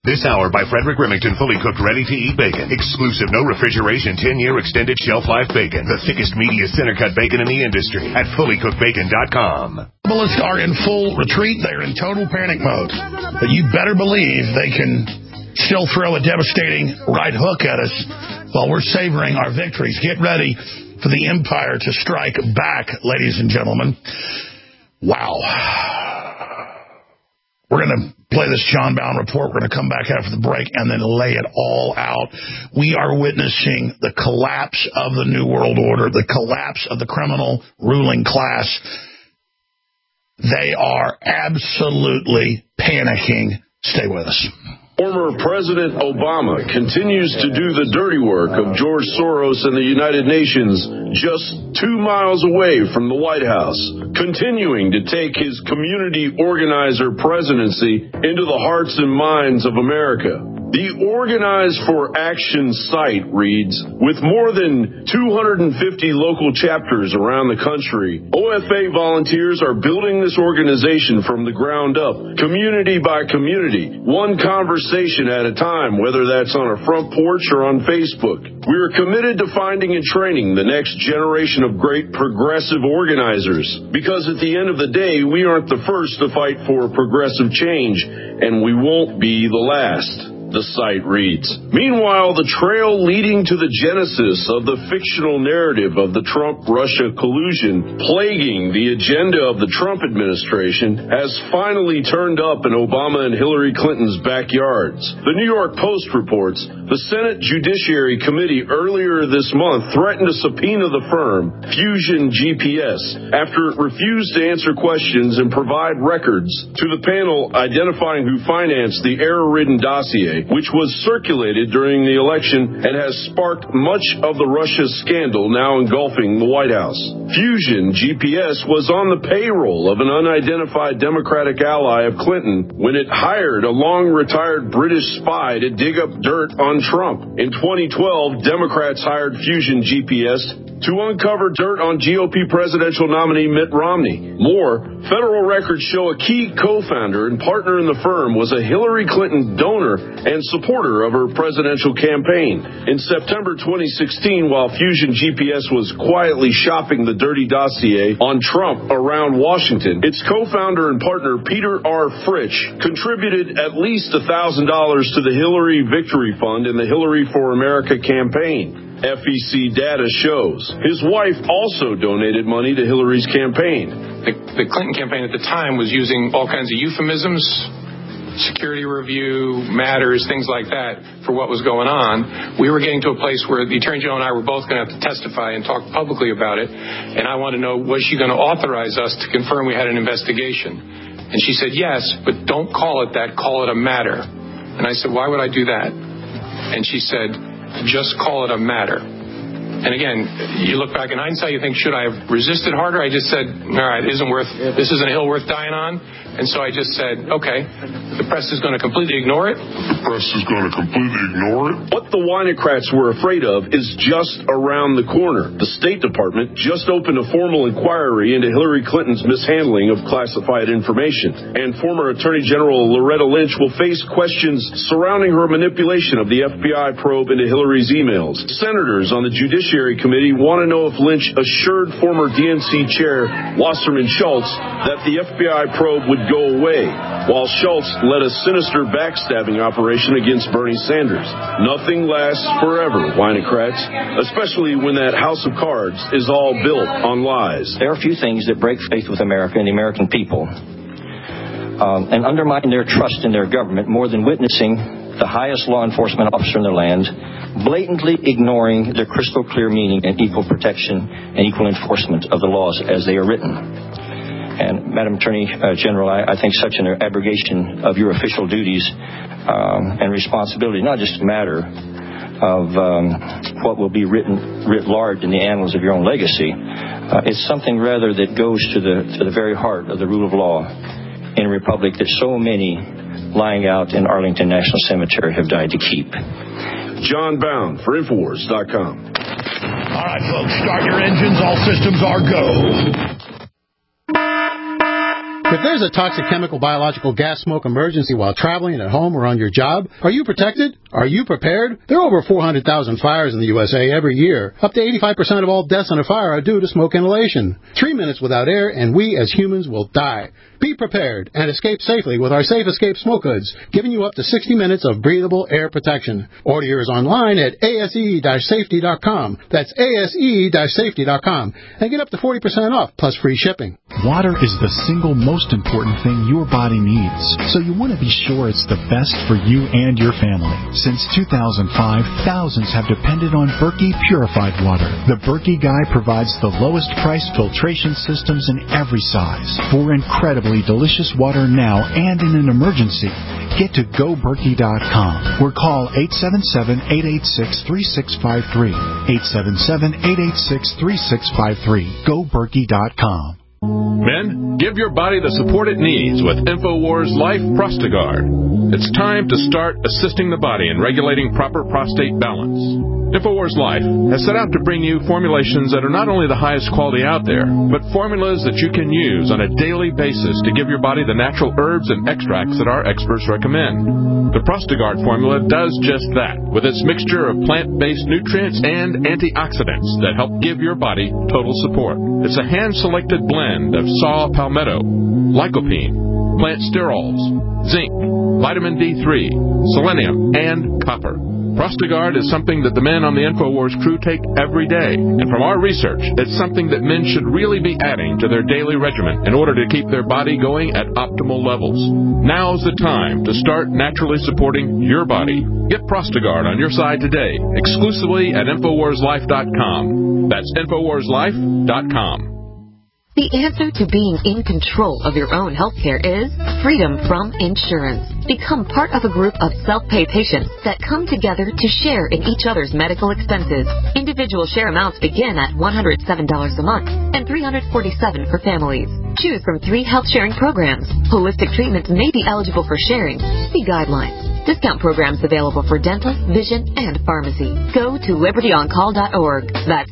This hour by Frederick Remington, fully cooked, ready-to-eat bacon. Exclusive, no refrigeration, 10-year extended shelf life bacon. The thickest, meatiest, center-cut bacon in the industry at fullycookedbacon.com. Globalists are in full retreat. They're in total panic mode. But you better believe they can still throw a devastating right hook at us while we're savoring our victories. Get ready for the empire to strike back, ladies and gentlemen. Wow. We're going to play this John Bowne report. We're going to come back after the break and then lay it all out. We are witnessing the collapse of the New World Order, the collapse of the criminal ruling class. They are absolutely panicking. Stay with us. Former President Obama continues to do the dirty work of George Soros and the United Nations just 2 miles away from the White House, continuing to take his community organizer presidency into the hearts and minds of America. The Organize for Action site reads, with more than 250 local chapters around the country, OFA volunteers are building this organization from the ground up, community by community, one conversation at a time, whether that's on a front porch or on Facebook. We are committed to finding and training the next generation of great progressive organizers, because at the end of the day, we aren't the first to fight for progressive change, and we won't be the last. The site reads. Meanwhile, the trail leading to the genesis of the fictional narrative of the Trump-Russia collusion plaguing the agenda of the Trump administration has finally turned up in Obama and Hillary Clinton's backyards. The New York Post reports the Senate Judiciary Committee earlier this month threatened to subpoena the firm, Fusion GPS, after it refused to answer questions and provide records to the panel identifying who financed the error-ridden dossier, which was circulated during the election and has sparked much of the Russia scandal now engulfing the White House. Fusion GPS was on the payroll of an unidentified Democratic ally of Clinton when it hired a long-retired British spy to dig up dirt on Trump. In 2012, Democrats hired Fusion GPS to uncover dirt on GOP presidential nominee Mitt Romney. More, federal records show a key co-founder and partner in the firm was a Hillary Clinton donor and supporter of her presidential campaign. In September 2016, while Fusion GPS was quietly shopping the dirty dossier on Trump around Washington, its co-founder and partner Peter R. Fritsch contributed at least $1,000 to the Hillary Victory Fund and the Hillary for America campaign. FEC data shows. His wife also donated money to Hillary's campaign. The Clinton campaign at the time was using all kinds of euphemisms, security review, matters, things like that for what was going on. We were getting to a place where the Attorney General and I were both going to have to testify and talk publicly about it. And I wanted to know, was she going to authorize us to confirm we had an investigation? And she said, yes, but don't call it that, call it a matter. And I said, why would I do that? And she said, just call it a matter. And again, you look back in hindsight, you think, should I have resisted harder? I just said, all right, this isn't a hill worth dying on. And so I just said, okay, the press is going to completely ignore it. What the Winocrats were afraid of is just around the corner. The State Department just opened a formal inquiry into Hillary Clinton's mishandling of classified information. And former Attorney General Loretta Lynch will face questions surrounding her manipulation of the FBI probe into Hillary's emails. Senators on the Judiciary Committee want to know if Lynch assured former DNC Chair Wasserman Schultz that the FBI probe would go away, while Schultz led a sinister backstabbing operation against Bernie Sanders. Nothing lasts forever, Winocrats, especially when that house of cards is all built on lies. There are a few things that break faith with America and the American people and undermine their trust in their government more than witnessing the highest law enforcement officer in the land blatantly ignoring their crystal clear meaning and equal protection and equal enforcement of the laws as they are written. And, Madam Attorney General, I think such an abrogation of your official duties and responsibility, not just a matter of what will be writ large in the annals of your own legacy, it's something rather that goes to the very heart of the rule of law in a republic that so many lying out in Arlington National Cemetery have died to keep. John Bowne for Infowars.com. All right, folks, start your engines. All systems are go. If there's a toxic chemical, biological, gas smoke emergency while traveling at home or on your job, are you protected? Are you prepared? There are over 400,000 fires in the USA every year. Up to 85% of all deaths in a fire are due to smoke inhalation. 3 minutes without air, and we as humans will die. Be prepared and escape safely with our Safe Escape Smoke Hoods, giving you up to 60 minutes of breathable air protection. Order yours online at ase-safety.com. That's ase-safety.com. And get up to 40% off, plus free shipping. Water is the single most important thing your body needs, so you want to be sure it's the best for you and your family. Since 2005, thousands have depended on Berkey purified water. The Berkey Guy provides the lowest price filtration systems in every size. For incredibly delicious water now and in an emergency, get to GoBerkey.com or call 877-886-3653. 877-886-3653. GoBerkey.com. Men, give your body the support it needs with InfoWars Life Prostagard. It's time to start assisting the body in regulating proper prostate balance. InfoWars Life has set out to bring you formulations that are not only the highest quality out there, but formulas that you can use on a daily basis to give your body the natural herbs and extracts that our experts recommend. The Prostagard formula does just that, with its mixture of plant-based nutrients and antioxidants that help give your body total support. It's a hand-selected blend of saw palmetto, lycopene, plant sterols, zinc, vitamin D3, selenium, and copper. Prostagard is something that the men on the InfoWars crew take every day, and from our research, it's something that men should really be adding to their daily regimen in order to keep their body going at optimal levels. Now's the time to start naturally supporting your body. Get Prostagard on your side today, exclusively at InfoWarsLife.com. That's InfoWarsLife.com. The answer to being in control of your own healthcare is freedom from insurance. Become part of a group of self-pay patients that come together to share in each other's medical expenses. Individual share amounts begin at $107 a month and $347 for families. Choose from 3 health sharing programs. Holistic treatments may be eligible for sharing. See guidelines. Discount programs available for dental, vision, and pharmacy. Go to libertyoncall.org. That's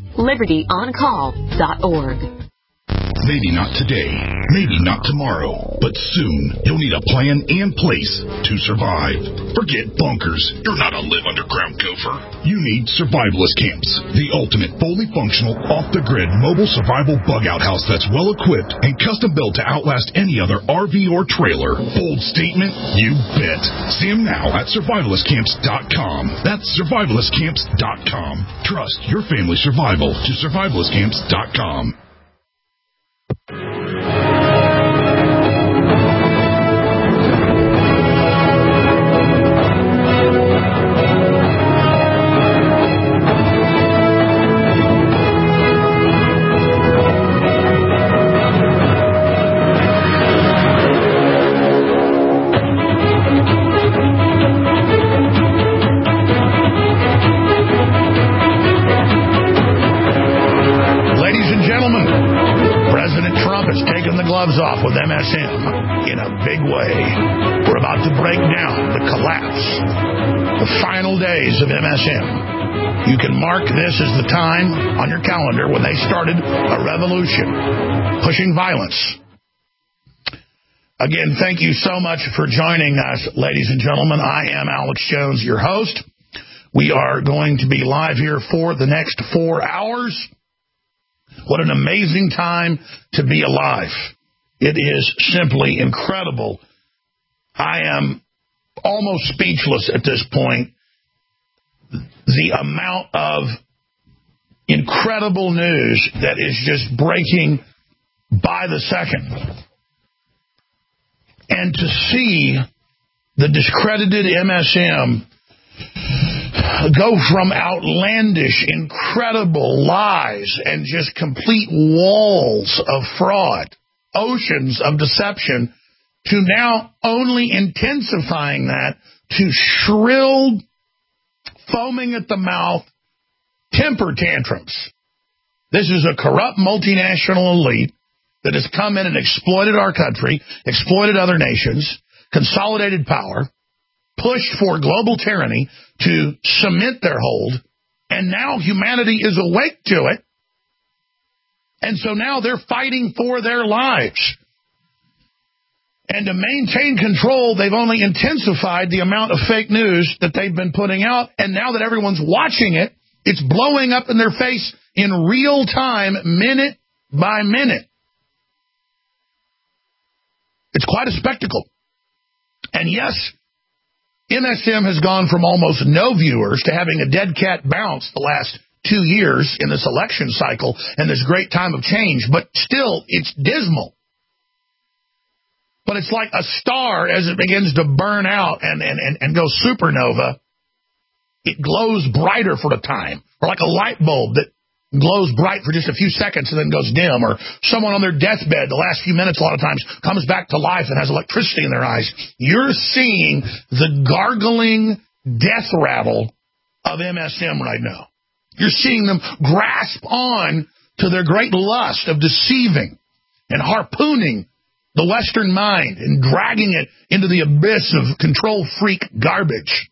libertyoncall.org. Maybe not today, maybe not tomorrow, but soon you'll need a plan in place to survive. Forget bunkers. You're not a live underground gopher. You need survivalist camps, the ultimate fully functional, off-the-grid mobile survival bug-out house that's well-equipped and custom-built to outlast any other RV or trailer. Bold statement? You bet. See them now at survivalistcamps.com. That's survivalistcamps.com. Trust your family's survival to survivalistcamps.com. Off with MSM in a big way. We're about to break down the collapse, the final days of MSM. You can mark this as the time on your calendar when they started a revolution, pushing violence. Again, thank you so much for joining us, ladies and gentlemen. I am Alex Jones, your host. We are going to be live here for the next 4 hours. What an amazing time to be alive. It is simply incredible. I am almost speechless at this point. The amount of incredible news that is just breaking by the second. And to see the discredited MSM go from outlandish, incredible lies and just complete walls of fraud, oceans of deception, to now only intensifying that to shrill, foaming at the mouth, temper tantrums. This is a corrupt multinational elite that has come in and exploited our country, exploited other nations, consolidated power, pushed for global tyranny to cement their hold, and now humanity is awake to it. And so now they're fighting for their lives. And to maintain control, they've only intensified the amount of fake news that they've been putting out. And now that everyone's watching it, it's blowing up in their face in real time, minute by minute. It's quite a spectacle. And yes, MSM has gone from almost no viewers to having a dead cat bounce the last 2 years in this election cycle and this great time of change. But still, it's dismal. But it's like a star as it begins to burn out and go supernova. It glows brighter for a time, or like a light bulb that glows bright for just a few seconds and then goes dim, or someone on their deathbed the last few minutes a lot of times comes back to life and has electricity in their eyes. You're seeing the gargling death rattle of MSM right now. You're seeing them grasp on to their great lust of deceiving and harpooning the Western mind and dragging it into the abyss of control freak garbage.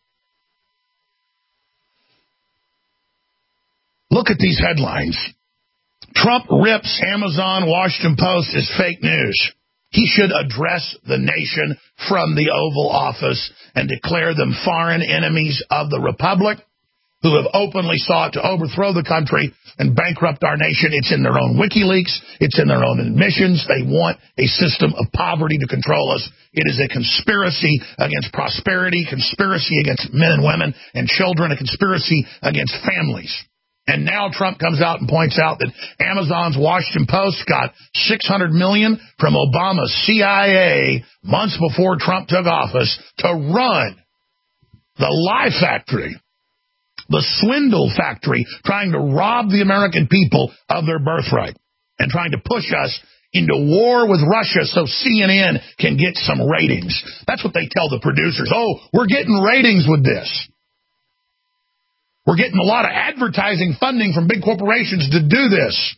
Look at these headlines. Trump rips Amazon Washington Post as fake news. He should address the nation from the Oval Office and declare them foreign enemies of the Republic who have openly sought to overthrow the country and bankrupt our nation. It's in their own WikiLeaks. It's in their own admissions. They want a system of poverty to control us. It is a conspiracy against prosperity, conspiracy against men and women and children, a conspiracy against families. And now Trump comes out and points out that Amazon's Washington Post got $600 million from Obama's CIA months before Trump took office to run the lie factory, the swindle factory, trying to rob the American people of their birthright and trying to push us into war with Russia so CNN can get some ratings. That's what they tell the producers. Oh, we're getting ratings with this. We're getting a lot of advertising funding from big corporations to do this.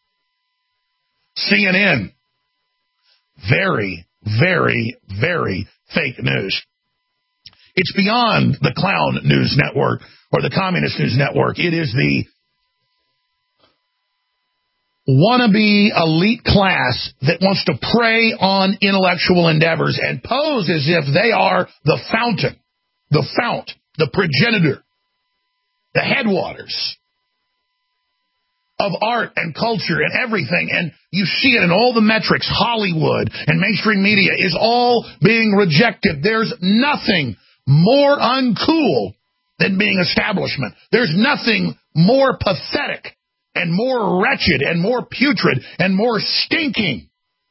CNN. Very, very, very fake news. It's beyond the clown news network or the communist news network. It is the wannabe elite class that wants to prey on intellectual endeavors and pose as if they are the fountain, the fount, the progenitor, the headwaters of art and culture and everything. And you see it in all the metrics. Hollywood and mainstream media is all being rejected. There's nothing more uncool than being establishment. There's nothing more pathetic and more wretched and more putrid and more stinking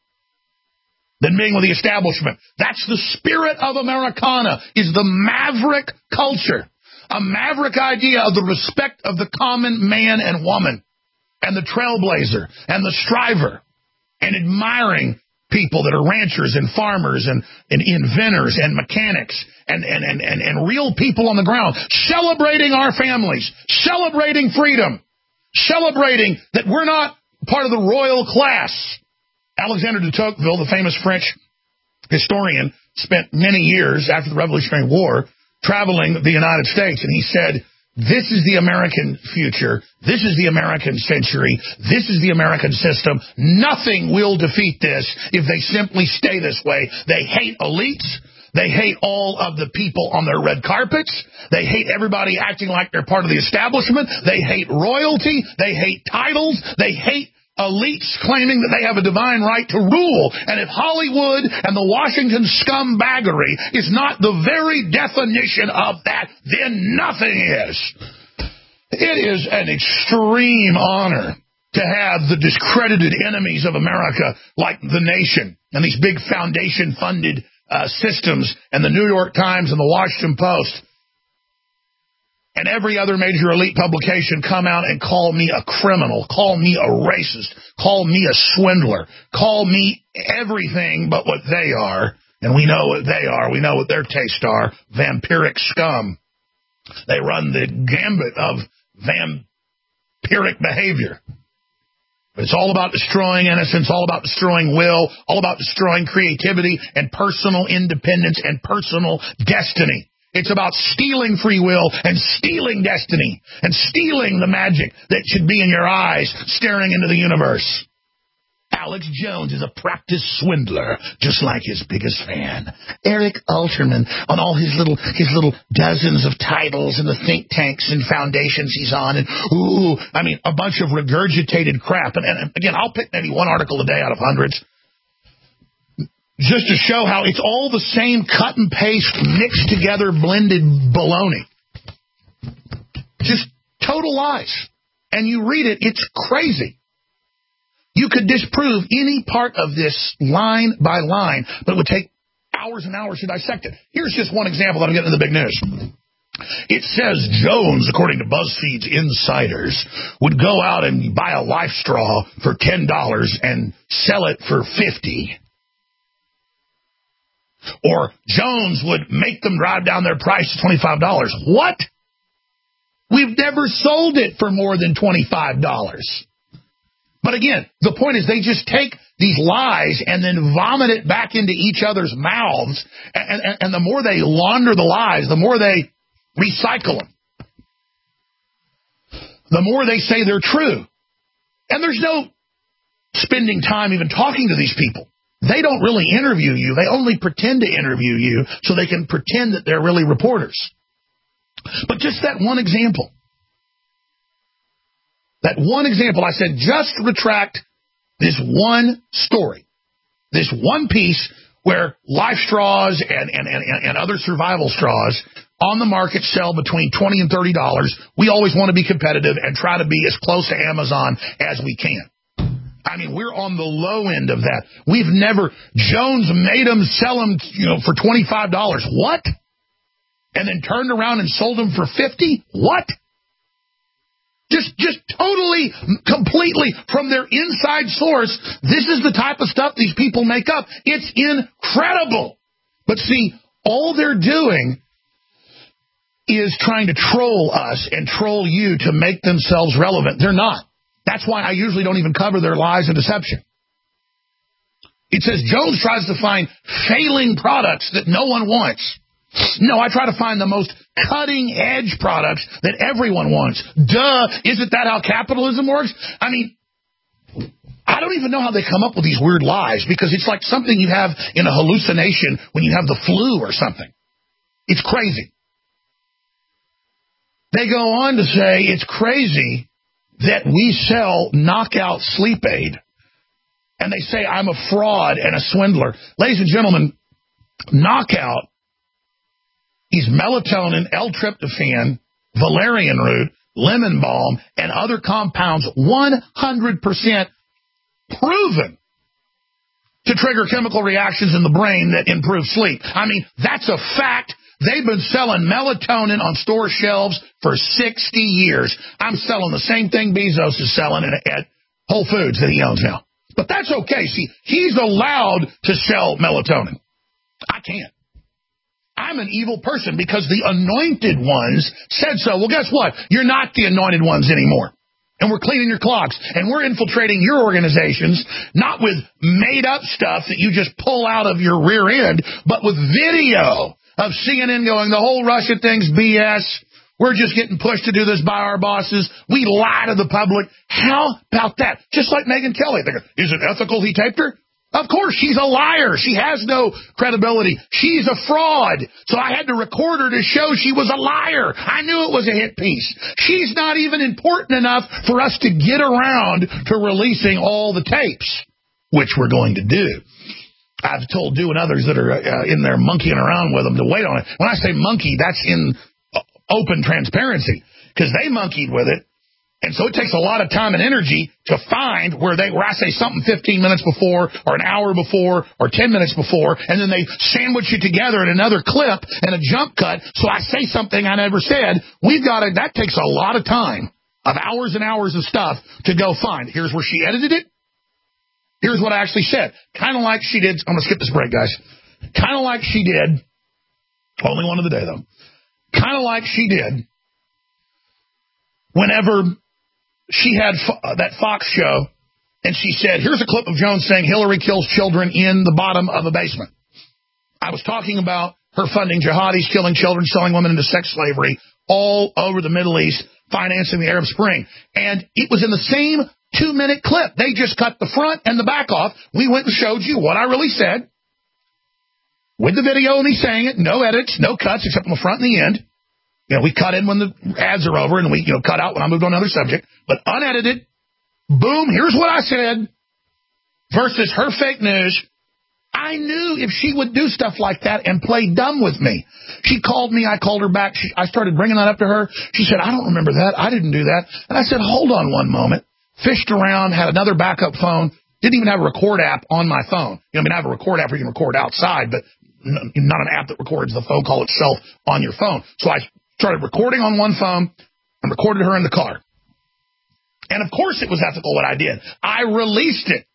than being with the establishment. That's the spirit of Americana, is the maverick culture. A maverick idea of the respect of the common man and woman and the trailblazer and the striver and admiring people that are ranchers and farmers and inventors and mechanics and real people on the ground, celebrating our families, celebrating freedom, celebrating that we're not part of the royal class. Alexandre de Tocqueville, the famous French historian, spent many years after the Revolutionary War traveling the United States, and he said, this is the American future, this is the American century, this is the American system. Nothing will defeat this if they simply stay this way. They hate elites. They hate all of the people on their red carpets. They hate everybody acting like they're part of the establishment. They hate royalty. They hate titles. They hate elites claiming that they have a divine right to rule. And if Hollywood and the Washington scumbaggery is not the very definition of that, then nothing is. It is an extreme honor to have the discredited enemies of America like The Nation and these big foundation-funded systems and the New York Times and the Washington Post and every other major elite publication come out and call me a criminal, call me a racist, call me a swindler, call me everything but what they are. And we know what they are. We know what their tastes are. Vampiric scum. They run the gambit of vampiric behavior. But it's all about destroying innocence, all about destroying will, all about destroying creativity and personal independence and personal destiny. It's about stealing free will and stealing destiny and stealing the magic that should be in your eyes staring into the universe. Alex Jones is a practiced swindler, just like his biggest fan, Eric Alterman, on all his little dozens of titles and the think tanks and foundations he's on, and a bunch of regurgitated crap. And again, I'll pick maybe one article a day out of hundreds, just to show how it's all the same cut and paste, mixed together, blended baloney. Just total lies. And you read it, it's crazy. You could disprove any part of this line by line, but it would take hours and hours to dissect it. Here's just one example that I'm getting in the big news. It says Jones, according to BuzzFeed's insiders, would go out and buy a Life Straw for $10 and sell it for $50. Or Jones would make them drive down their price to $25. What? We've never sold it for more than $25. But again, the point is they just take these lies and then vomit it back into each other's mouths. And the more they launder the lies, the more they recycle them, the more they say they're true. And there's no spending time even talking to these people. They don't really interview you. They only pretend to interview you so they can pretend that they're really reporters. But just that one example. That one example, I said, just retract this one story, this one piece where Life Straws and other survival straws on the market sell between $20 and $30. We always want to be competitive and try to be as close to Amazon as we can. I mean, we're on the low end of that. We've never, Jones made them sell them, for $25. What? And then turned around and sold them for $50? What? Just totally, completely from their inside source, this is the type of stuff these people make up. It's incredible. But see, all they're doing is trying to troll us and troll you to make themselves relevant. They're not. That's why I usually don't even cover their lies and deception. It says Jones tries to find failing products that no one wants. No, I try to find the most cutting-edge products that everyone wants. Duh, isn't that how capitalism works? I mean, I don't even know how they come up with these weird lies, because it's like something you have in a hallucination when you have the flu or something. It's crazy. They go on to say it's crazy that we sell Knockout Sleep Aid. And they say I'm a fraud and a swindler. Ladies and gentlemen, Knockout is melatonin, L-tryptophan, valerian root, lemon balm, and other compounds 100% proven to trigger chemical reactions in the brain that improve sleep. I mean, that's a fact. They've been selling melatonin on store shelves for 60 years. I'm selling the same thing Bezos is selling at Whole Foods that he owns now. But that's okay. See, he's allowed to sell melatonin. I can't. I'm an evil person because the anointed ones said so. Well, guess what? You're not the anointed ones anymore. And we're cleaning your clocks. And we're infiltrating your organizations, not with made-up stuff that you just pull out of your rear end, but with video of CNN going, the whole Russia thing's BS. We're just getting pushed to do this by our bosses. We lie to the public. How about that? Just like Megyn Kelly. They go, is it ethical he taped her? Of course, she's a liar. She has no credibility. She's a fraud. So I had to record her to show she was a liar. I knew it was a hit piece. She's not even important enough for us to get around to releasing all the tapes, which we're going to do. I've told Du and others that are in there monkeying around with them to wait on it. When I say monkey, that's in open transparency, because they monkeyed with it. And so it takes a lot of time and energy to find where I say something 15 minutes before or an hour before or 10 minutes before, and then they sandwich it together in another clip and a jump cut. So I say something I never said. That takes a lot of time, of hours and hours of stuff to go find. Here's where she edited it. Here's what I actually said. Kind of like she did. I'm going to skip this break, guys. Kind of like she did. Only one of the day, though. Kind of like she did whenever she had that Fox show, and she said, here's a clip of Jones saying Hillary kills children in the bottom of a basement. I was talking about her funding jihadis, killing children, selling women into sex slavery all over the Middle East, financing the Arab Spring. And it was in the same 2-minute clip. They just cut the front and the back off. We went and showed you what I really said with the video and me saying it. No edits, no cuts except on the front and the end. We cut in when the ads are over, and we cut out when I moved on another subject. But unedited, boom, here's what I said versus her fake news. I knew if she would do stuff like that and play dumb with me. She called me. I called her back. I started bringing that up to her. She said, I don't remember that. I didn't do that. And I said, hold on one moment. Fished around, had another backup phone. Didn't even have a record app on my phone. I have a record app where you can record outside, but not an app that records the phone call itself on your phone. So I started recording on one phone and recorded her in the car. And, of course, it was ethical what I did. I released it.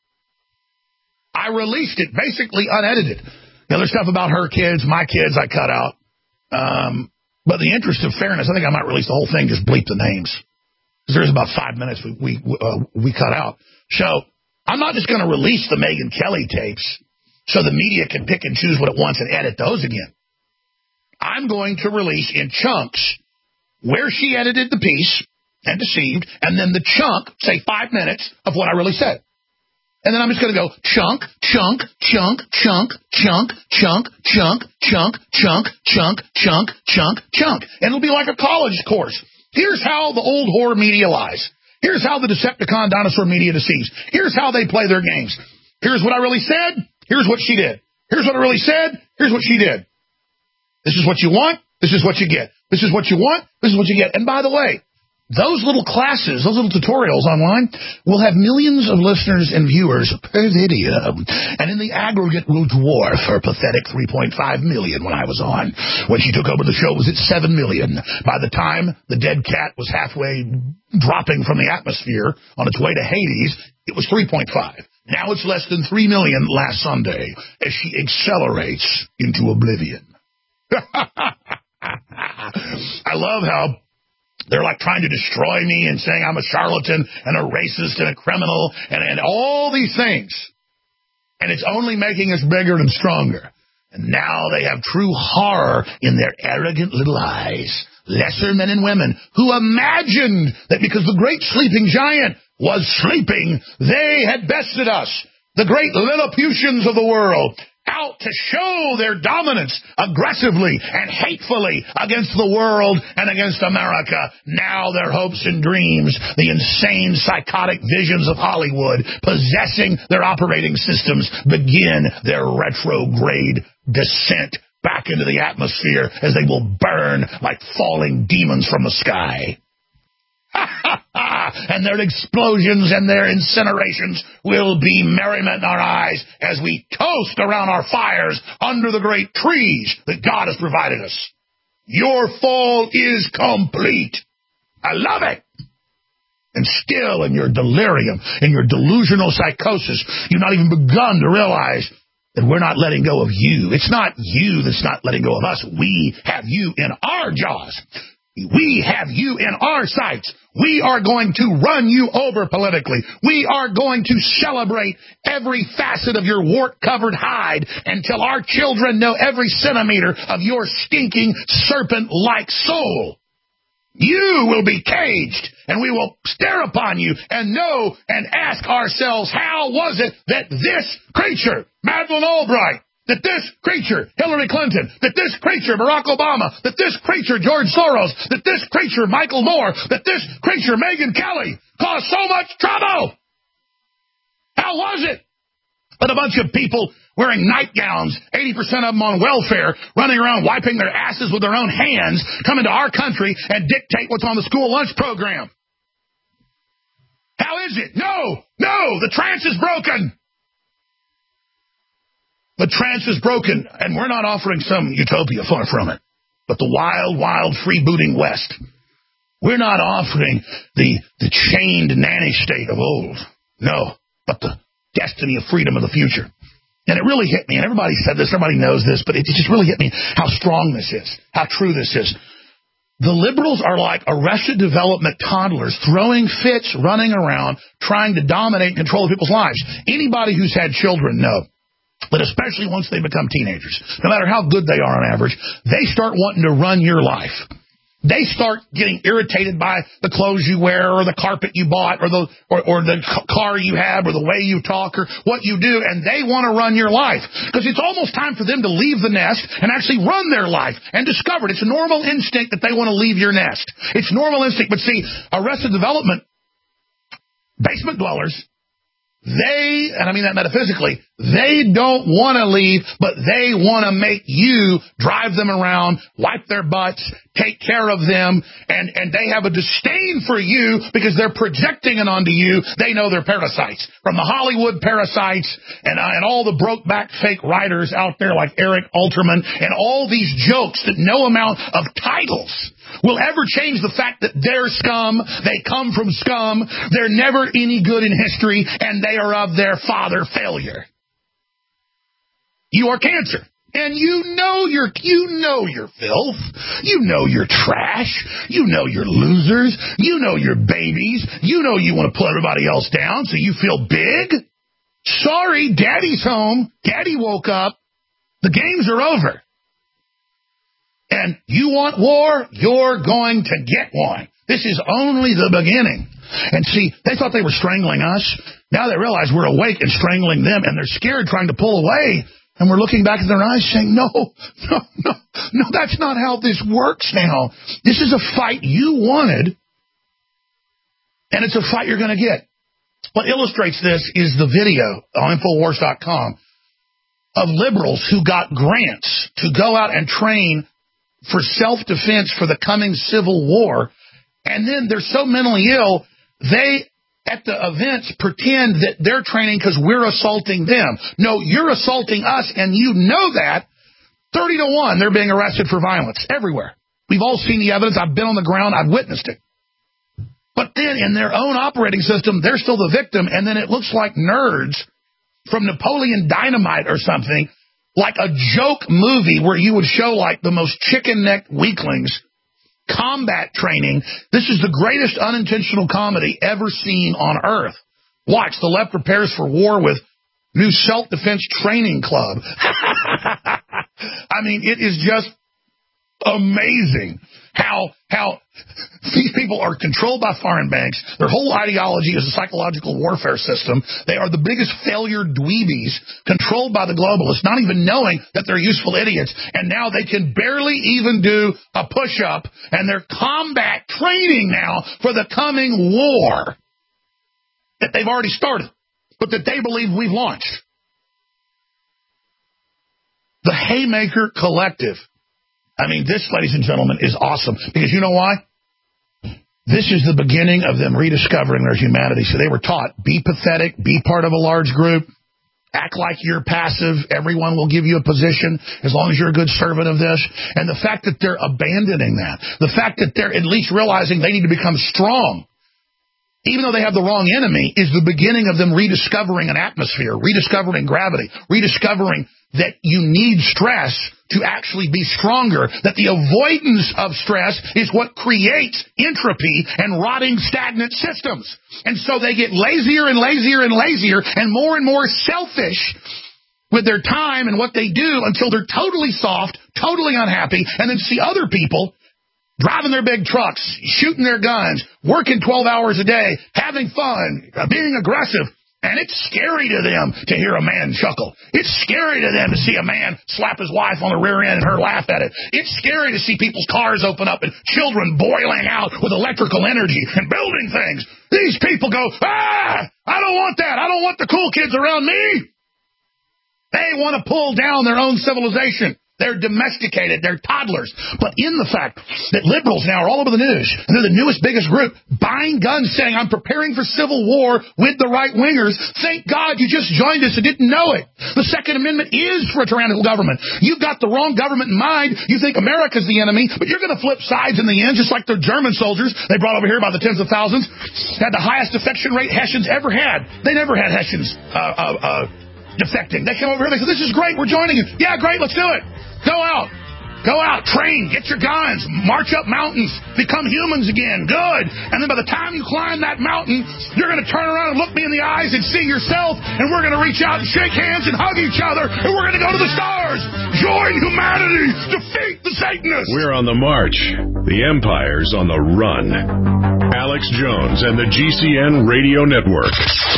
Basically unedited. The other stuff about her kids, my kids, I cut out. But in the interest of fairness, I think I might release the whole thing, just bleep the names. Because there's about 5 minutes we cut out. So I'm not just going to release the Megyn Kelly tapes so the media can pick and choose what it wants and edit those again. I'm going to release in chunks where she edited the piece and deceived, and then the chunk, say 5 minutes, of what I really said. And then I'm just going to go chunk, chunk, chunk, chunk, chunk, chunk, chunk, chunk, chunk, chunk, chunk, chunk, chunk. And it'll be like a college course. Here's how the old whore media lies. Here's how the Decepticon dinosaur media deceives. Here's how they play their games. Here's what I really said. Here's what she did. Here's what I really said. Here's what she did. This is what you want. This is what you get. This is what you want. This is what you get. And by the way, those little classes, those little tutorials online will have millions of listeners and viewers per video. And in the aggregate will dwarf her pathetic 3.5 million when I was on. When she took over the show, it was at 7 million. By the time the dead cat was halfway dropping from the atmosphere on its way to Hades, it was 3.5. Now it's less than 3 million last Sunday as she accelerates into oblivion. I love how they're like trying to destroy me and saying I'm a charlatan and a racist and a criminal and all these things. And it's only making us bigger and stronger. And now they have true horror in their arrogant little eyes. Lesser men and women who imagined that because the great sleeping giant was sleeping, they had bested us. The great Lilliputians of the world, out to show their dominance aggressively and hatefully against the world and against America. Now their hopes and dreams, the insane psychotic visions of Hollywood possessing their operating systems, begin their retrograde descent back into the atmosphere as they will burn like falling demons from the sky. And their explosions and their incinerations will be merriment in our eyes as we toast around our fires under the great trees that God has provided us. Your fall is complete. I love it. And still in your delirium, in your delusional psychosis, you've not even begun to realize that we're not letting go of you. It's not you that's not letting go of us. We have you in our jaws. We have you in our sights. We are going to run you over politically. We are going to celebrate every facet of your wart-covered hide until our children know every centimeter of your stinking serpent-like soul. You will be caged, and we will stare upon you and know and ask ourselves, how was it that this creature, Madeleine Albright, that this creature, Hillary Clinton, that this creature, Barack Obama, that this creature, George Soros, that this creature, Michael Moore, that this creature, Megyn Kelly, caused so much trouble? How was it that a bunch of people wearing nightgowns, 80% of them on welfare, running around wiping their asses with their own hands, come into our country and dictate what's on the school lunch program? How is it? No, the trance is broken. The trance is broken, and we're not offering some utopia, far from it, but the wild, wild, freebooting West. We're not offering the chained nanny state of old. No, but the destiny of freedom of the future. And it really hit me, and everybody said this, everybody knows this, but it just really hit me how strong this is, how true this is. The liberals are like arrested development toddlers throwing fits, running around, trying to dominate and control people's lives. Anybody who's had children know. But especially once they become teenagers, no matter how good they are on average, they start wanting to run your life. they start getting irritated by the clothes you wear or the carpet you bought or the car you have or the way you talk or what you do, and they want to run your life. Because it's almost time for them to leave the nest and actually run their life and discover it. It's a normal instinct that they want to leave your nest. It's normal instinct. But see, Arrested Development, basement dwellers, they, and I mean that metaphysically, they don't want to leave, but they want to make you drive them around, wipe their butts, take care of them, and they have a disdain for you because they're projecting it onto you. They know they're parasites. From the Hollywood parasites and all the broke-back fake writers out there like Eric Alterman and all these jokes that no amount of titles will ever change the fact that they're scum, they come from scum, they're never any good in history, and they are of their father failure. You are cancer. And you know your filth. You know your trash. You know your losers. You know your babies. You know you want to put everybody else down so you feel big. Sorry, Daddy's home. Daddy woke up. The games are over. And you want war, you're going to get one. This is only the beginning. And see, they thought they were strangling us. Now they realize we're awake and strangling them, and they're scared trying to pull away. And we're looking back at their eyes saying, no, that's not how this works now. This is a fight you wanted, and it's a fight you're going to get. What illustrates this is the video on Infowars.com of liberals who got grants to go out and train for self-defense for the coming civil war, and then they're so mentally ill, they, at the events, pretend that they're training because we're assaulting them. No, you're assaulting us, and you know that. 30 to 1, they're being arrested for violence everywhere. We've all seen the evidence. I've been on the ground. I've witnessed it. But then in their own operating system, they're still the victim, and then it looks like nerds from Napoleon Dynamite or something, like a joke movie where you would show like the most chicken-necked weaklings combat training. This is the greatest unintentional comedy ever seen on Earth. Watch, the left prepares for war with new self-defense training club. I mean, it is just amazing how these people are controlled by foreign banks. Their whole ideology is a psychological warfare system. They are the biggest failure dweebies controlled by the globalists, not even knowing that they're useful idiots. And now they can barely even do a push-up, and they're combat training now for the coming war that they've already started, but that they believe we've launched. The Haymaker Collective. I mean, this, ladies and gentlemen, is awesome. Because you know why? This is the beginning of them rediscovering their humanity. So they were taught, be pathetic, be part of a large group, act like you're passive, everyone will give you a position as long as you're a good servant of this. And the fact that they're abandoning that, the fact that they're at least realizing they need to become strong, even though they have the wrong enemy, is the beginning of them rediscovering an atmosphere, rediscovering gravity, rediscovering that you need stress to actually be stronger, that the avoidance of stress is what creates entropy and rotting stagnant systems. And so they get lazier and lazier and lazier and more selfish with their time and what they do until they're totally soft, totally unhappy, and then see other people driving their big trucks, shooting their guns, working 12 hours a day, having fun, being aggressive. And it's scary to them to hear a man chuckle. It's scary to them to see a man slap his wife on the rear end and her laugh at it. It's scary to see people's cars open up and children boiling out with electrical energy and building things. These people go, I don't want that. I don't want the cool kids around me. They want to pull down their own civilization. They're domesticated. They're toddlers. But in the fact that liberals now are all over the news, and they're the newest, biggest group, buying guns, saying, I'm preparing for civil war with the right-wingers. Thank God you just joined us and didn't know it. The Second Amendment is for a tyrannical government. You've got the wrong government in mind. You think America's the enemy, but you're going to flip sides in the end, just like the German soldiers they brought over here by the tens of thousands. Had the highest defection rate Hessians ever had. They never had Hessians defecting. They came over here, they said, this is great, we're joining you. Yeah, great, let's do it. Go out. Go out, train, get your guns, march up mountains, become humans again. Good. And then by the time you climb that mountain, you're going to turn around and look me in the eyes and see yourself, and we're going to reach out and shake hands and hug each other, and we're going to go to the stars. Join humanity. Defeat the Satanists. We're on the march. The Empire's on the run. Alex Jones and the GCN Radio Network.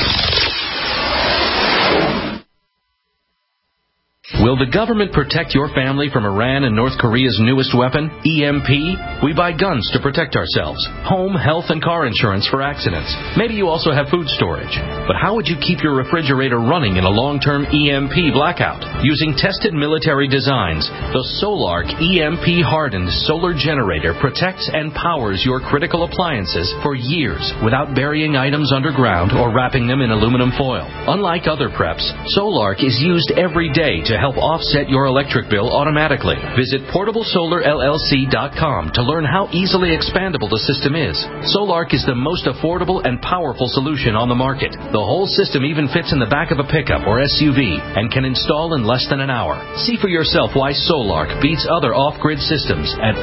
Will the government protect your family from Iran and North Korea's newest weapon, EMP? We buy guns to protect ourselves, home, health, and car insurance for accidents. Maybe you also have food storage. But how would you keep your refrigerator running in a long-term EMP blackout? Using tested military designs, the Solark EMP-hardened solar generator protects and powers your critical appliances for years without burying items underground or wrapping them in aluminum foil. Unlike other preps, Solark is used every day to help offset your electric bill automatically. Visit PortableSolarLLC.com to learn how easily expandable the system is. Solark is the most affordable and powerful solution on the market. The whole system even fits in the back of a pickup or SUV and can install in less than an hour. See for yourself why Solark beats other off-grid systems at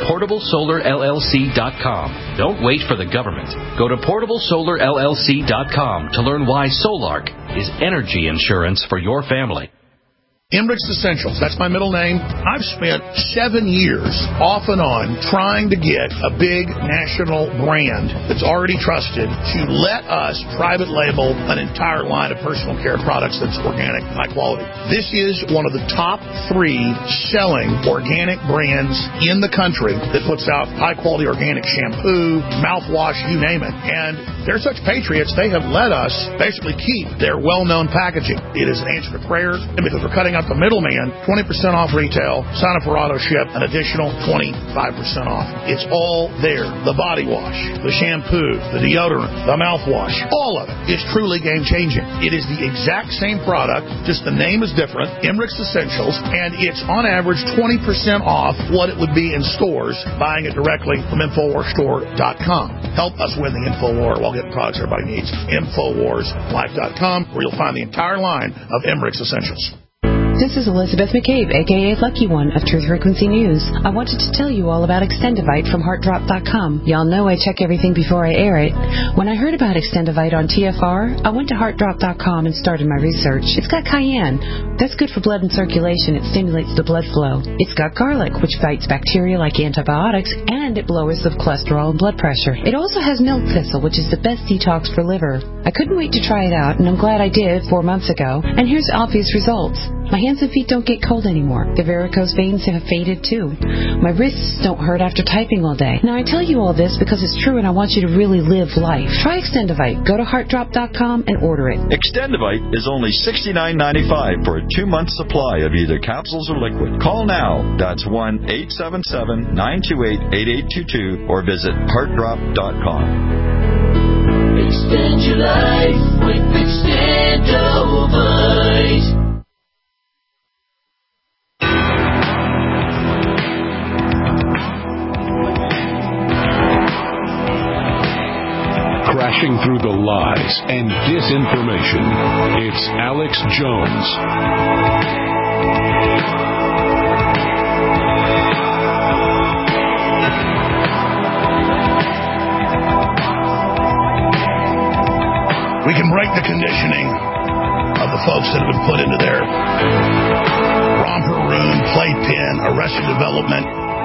PortableSolarLLC.com. Don't wait for the government. Go to PortableSolarLLC.com to learn why Solark is energy insurance for your family. Emmerich Essentials, that's my middle name. I've spent 7 years off and on trying to get a big national brand that's already trusted to let us private label an entire line of personal care products that's organic and high quality. This is one of the top 3 selling organic brands in the country that puts out high quality organic shampoo, mouthwash, you name it. And they're such patriots, they have let us basically keep their well-known packaging. It is an answer to prayer, and because we're cutting out the middleman, 20% off retail, sign up for auto ship, an additional 25% off. It's all there. The body wash, the shampoo, the deodorant, the mouthwash, all of it is truly game-changing. It is the exact same product, just the name is different, Emmerich's Essentials, and it's on average 20% off what it would be in stores buying it directly from InfoWarsStore.com. Help us win the InfoWar while getting products everybody needs. InfoWarsLife.com, where you'll find the entire line of Emmerich's Essentials. This is Elizabeth McCabe, a.k.a. Lucky One of Truth Frequency News. I wanted to tell you all about Extendivite from HeartDrop.com. Y'all know I check everything before I air it. When I heard about Extendivite on TFR, I went to HeartDrop.com and started my research. It's got cayenne. That's good for blood and circulation. It stimulates the blood flow. It's got garlic, which fights bacteria like antibiotics, and it lowers the cholesterol and blood pressure. It also has milk thistle, which is the best detox for liver. I couldn't wait to try it out, and I'm glad I did 4 months ago. And here's obvious results. My hands and feet don't get cold anymore. The varicose veins have faded too. My wrists don't hurt after typing all day. Now I tell you all this because it's true and I want you to really live life. Try Extendivite. Go to HeartDrop.com and order it. Extendivite is only $69.95 for a 2-month supply of either capsules or liquid. Call now. That's 1-877-928-8822 or visit HeartDrop.com. Extend your life with Extendivite. Crashing through the lies and disinformation. It's Alex Jones. We can break the conditioning of the folks that have been put into their romper room, playpen, Arrested Development,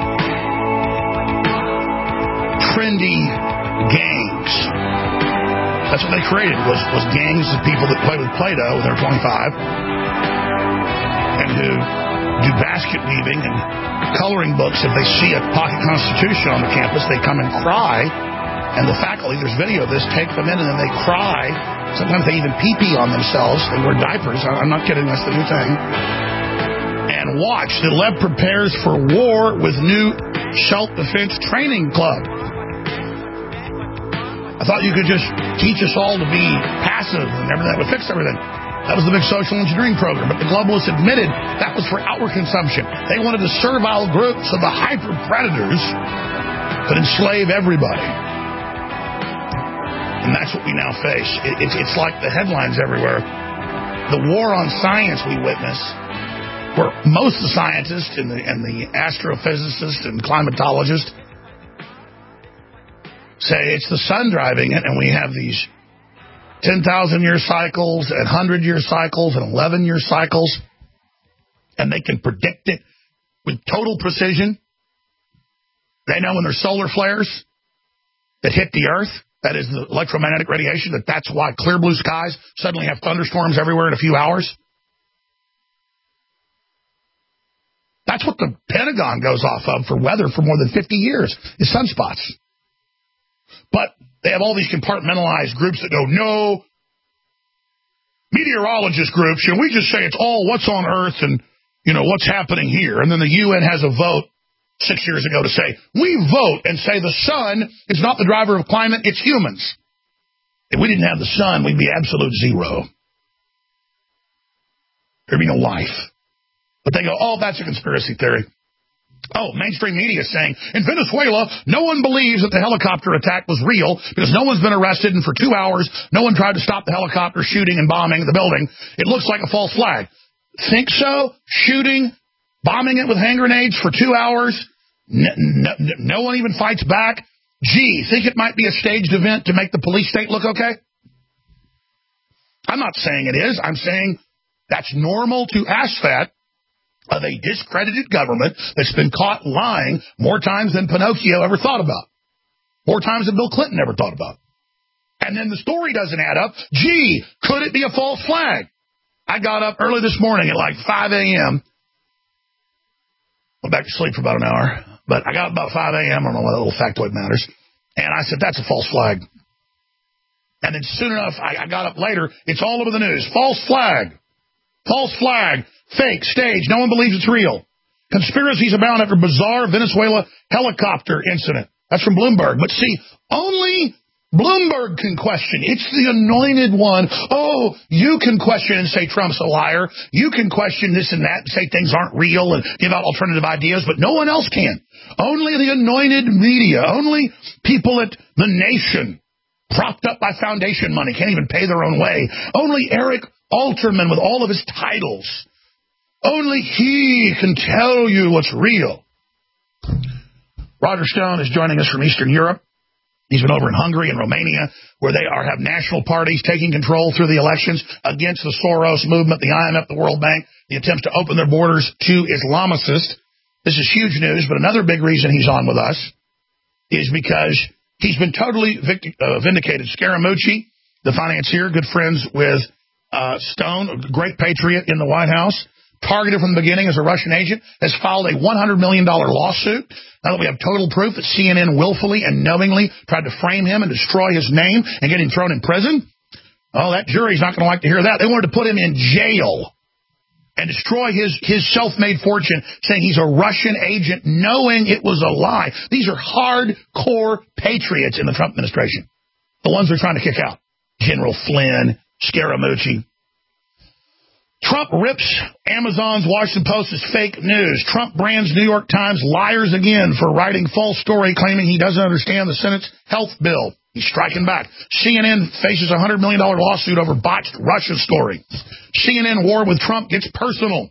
trendy gangs. That's what they created, was gangs of people that play with Play-Doh when they're 25 and who do basket weaving and coloring books. If they see a pocket constitution on the campus, they come and cry, and the faculty, there's video of this, take them in and then they cry. Sometimes they even pee-pee on themselves. They wear diapers. I'm not kidding, that's the new thing. And watch, the left prepares for war with new self-defense training club. I thought you could just teach us all to be passive and everything that would fix everything. That was the big social engineering program. But the globalists admitted that was for outward consumption. They wanted the servile groups of the hyper-predators could enslave everybody. And that's what we now face. It's like the headlines everywhere. The war on science we witness where most of the scientists and the astrophysicists and climatologists say it's the sun driving it, and we have these 10,000-year cycles and 100-year cycles and 11-year cycles, and they can predict it with total precision. They know when there's solar flares that hit the Earth, that is the electromagnetic radiation, that's why clear blue skies suddenly have thunderstorms everywhere in a few hours. That's what the Pentagon goes off of for weather for more than 50 years, is sunspots. But they have all these compartmentalized groups that go, no, meteorologist groups, we just say it's all what's on Earth and, what's happening here. And then the UN has a vote 6 years ago to say, we vote and say the sun is not the driver of climate, it's humans. If we didn't have the sun, we'd be absolute zero. There'd be no life. But they go, oh, that's a conspiracy theory. Oh, mainstream media is saying, in Venezuela, no one believes that the helicopter attack was real because no one's been arrested, and for 2 hours, no one tried to stop the helicopter shooting and bombing the building. It looks like a false flag. Think so? Shooting, bombing it with hand grenades for 2 hours? No one even fights back? Gee, think it might be a staged event to make the police state look okay? I'm not saying it is. I'm saying that's normal to ask that of a discredited government that's been caught lying more times than Pinocchio ever thought about. More times than Bill Clinton ever thought about. And then the story doesn't add up. Gee, could it be a false flag? I got up early this morning at like 5 a.m. Went back to sleep for about an hour. But I got up about 5 a.m. I don't know why that little factoid matters. And I said, that's a false flag. And then soon enough, I got up later. It's all over the news. False flag. False flag. Fake, stage, no one believes it's real. Conspiracies abound after bizarre Venezuela helicopter incident. That's from Bloomberg. But see, only Bloomberg can question. It's the anointed one. Oh, you can question and say Trump's a liar. You can question this and that and say things aren't real and give out alternative ideas, but no one else can. Only the anointed media, only people at The Nation, propped up by foundation money, can't even pay their own way. Only Eric Alterman with all of his titles. Only he can tell you what's real. Roger Stone is joining us from Eastern Europe. He's been over in Hungary and Romania, where they have national parties taking control through the elections against the Soros movement, the IMF, the World Bank, the attempts to open their borders to Islamicists. This is huge news, but another big reason he's on with us is because he's been totally vindicated. Scaramucci, the financier, good friends with Stone, a great patriot in the White House, targeted from the beginning as a Russian agent, has filed a $100 million lawsuit. Now that we have total proof that CNN willfully and knowingly tried to frame him and destroy his name and get him thrown in prison, oh, that jury's not going to like to hear that. They wanted to put him in jail and destroy his self-made fortune, saying he's a Russian agent, knowing it was a lie. These are hardcore patriots in the Trump administration, the ones they're trying to kick out. General Flynn, Scaramucci. Trump rips Amazon's Washington Post as fake news. Trump brands New York Times liars again for writing false story claiming he doesn't understand the Senate's health bill. He's striking back. CNN faces a $100 million lawsuit over botched Russia story. CNN war with Trump gets personal.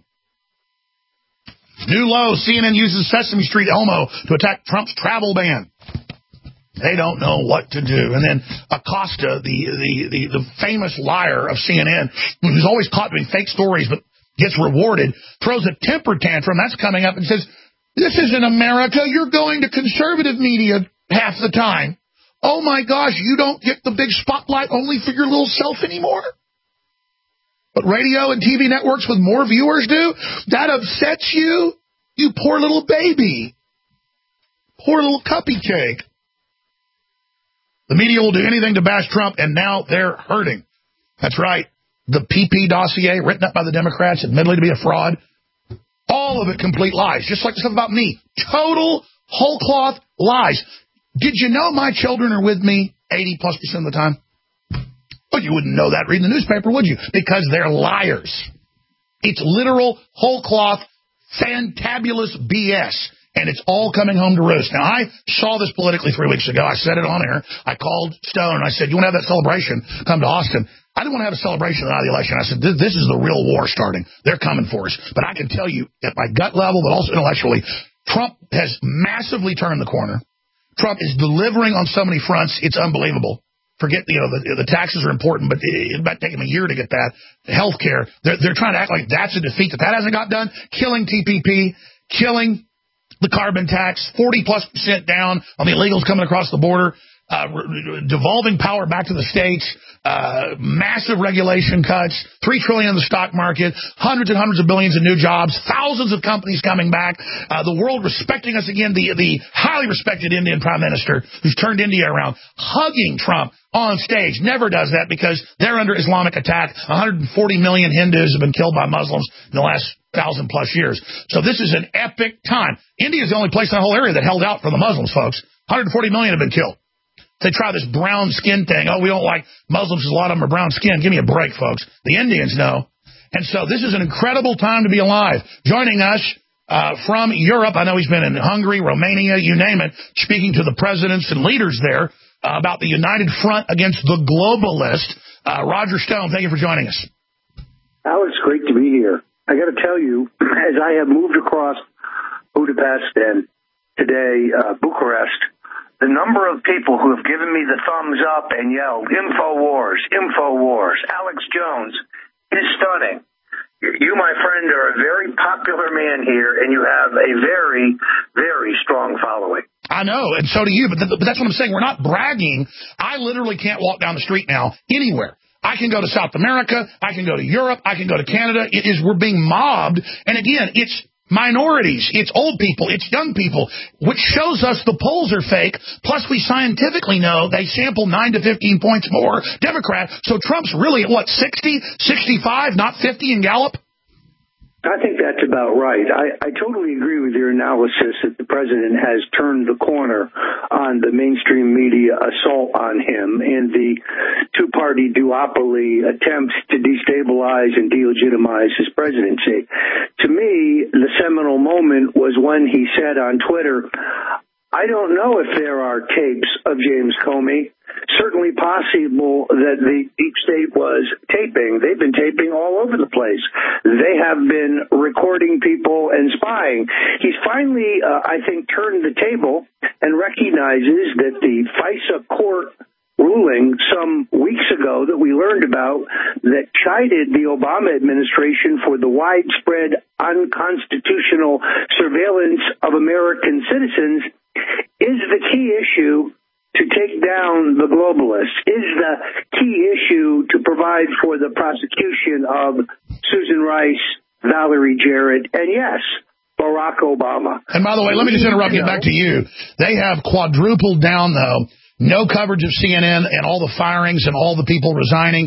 New low, CNN uses Sesame Street Elmo to attack Trump's travel ban. They don't know what to do. And then Acosta, the famous liar of CNN, who's always caught doing fake stories but gets rewarded, throws a temper tantrum. That's coming up and says, this isn't America. You're going to conservative media half the time. Oh, my gosh, you don't get the big spotlight only for your little self anymore? But radio and TV networks with more viewers do? That upsets you? You poor little baby. Poor little cuppy cake. The media will do anything to bash Trump, and now they're hurting. That's right. The PP dossier, written up by the Democrats, admittedly to be a fraud. All of it complete lies, just like the stuff about me. Total, whole cloth lies. Did you know my children are with me 80+% of the time? Well, you wouldn't know that reading the newspaper, would you? Because they're liars. It's literal, whole cloth, fantabulous BS. and it's all coming home to roost. Now, I saw this politically 3 weeks ago. I said it on air. I called Stone, and I said, you want to have that celebration? Come to Austin. I didn't want to have a celebration the night of the election. I said, this is the real war starting. They're coming for us. But I can tell you, at my gut level, but also intellectually, Trump has massively turned the corner. Trump is delivering on so many fronts, it's unbelievable. Forget, the taxes are important, but it might take them a year to get that. Health care, they're trying to act like that's a defeat, that hasn't got done. Killing TPP, killing the carbon tax, 40+% down on the illegals coming across the border, devolving power back to the states, massive regulation cuts, $3 trillion in the stock market, hundreds and hundreds of billions in new jobs, thousands of companies coming back, the world respecting us again, the highly respected Indian prime minister who's turned India around, hugging Trump on stage, never does that because they're under Islamic attack. 140 million Hindus have been killed by Muslims in the last 1,000+ years. So this is an epic time. India is the only place in the whole area that held out for the Muslims, folks. 140 million have been killed. They try this brown skin thing. Oh, we don't like Muslims. A lot of them are brown skin. Give me a break, folks. The Indians know. And so this is an incredible time to be alive. Joining us from Europe, I know he's been in Hungary, Romania, you name it, speaking to the presidents and leaders there about the united front against the globalist. Roger Stone, thank you for joining us. Alex, great to be here. I got to tell you, as I have moved across Budapest and today Bucharest, the number of people who have given me the thumbs up and yelled, InfoWars, InfoWars, Alex Jones, is stunning. You, my friend, are a very popular man here, and you have a very, very strong following. I know, and so do you, but that's what I'm saying. We're not bragging. I literally can't walk down the street now anywhere. I can go to South America. I can go to Europe. I can go to Canada. We're being mobbed. And again, it's minorities, it's old people, it's young people, which shows us the polls are fake. Plus, we scientifically know they sample 9 to 15 points more Democrat. So Trump's really at what, 60, 65, not 50 in Gallup? I think that's about right. I totally agree with your analysis that the president has turned the corner on the mainstream media assault on him and the two-party duopoly attempts to destabilize and delegitimize his presidency. To me, the seminal moment was when he said on Twitter, I don't know if there are tapes of James Comey. Certainly possible that the deep state was taping. They've been taping all over the place. They have been recording people and spying. He's finally, I think, turned the table and recognizes that the FISA court ruling some weeks ago that we learned about that chided the Obama administration for the widespread unconstitutional surveillance of American citizens is the key issue to take down the globalists, is the key issue to provide for the prosecution of Susan Rice, Valerie Jarrett, and yes, Barack Obama. And by the way, let me just interrupt you back to you. They have quadrupled down, though. No coverage of CNN and all the firings and all the people resigning.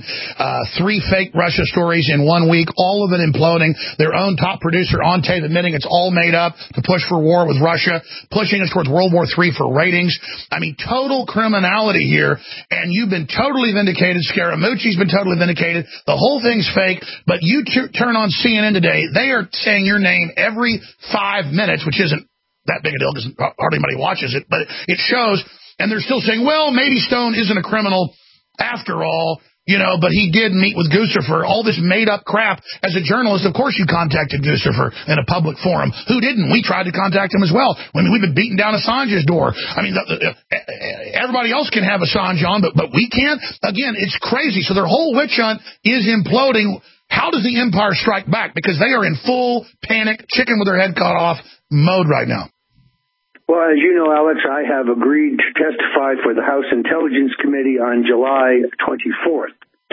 3 fake Russia stories in 1 week, all of it imploding. Their own top producer on tape admitting it's all made up to push for war with Russia, pushing us towards World War III for ratings. I mean, total criminality here. And you've been totally vindicated. Scaramucci's been totally vindicated. The whole thing's fake. But you turn on CNN today, they are saying your name every 5 minutes, which isn't that big a deal because hardly anybody watches it. But it shows. And they're still saying, well, maybe Stone isn't a criminal after all, but he did meet with Guccifer. All this made-up crap. As a journalist, of course you contacted Guccifer in a public forum. Who didn't? We tried to contact him as well. I mean, we've been beating down Assange's door. I mean, everybody else can have Assange on, but we can't? Again, it's crazy. So their whole witch hunt is imploding. How does the empire strike back? Because they are in full panic, chicken with their head cut off mode right now. Well, as you know, Alex, I have agreed to testify for the House Intelligence Committee on July 24th.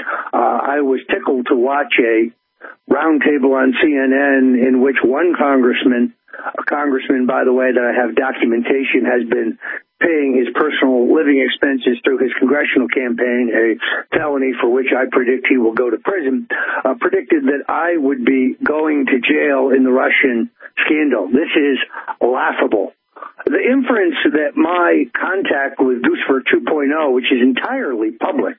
I was tickled to watch a roundtable on CNN in which one congressman, a congressman, by the way, that I have documentation, has been paying his personal living expenses through his congressional campaign, a felony for which I predict he will go to prison, predicted that I would be going to jail in the Russian scandal. This is laughable. the inference that my contact with Guccifer 2.0, which is entirely public,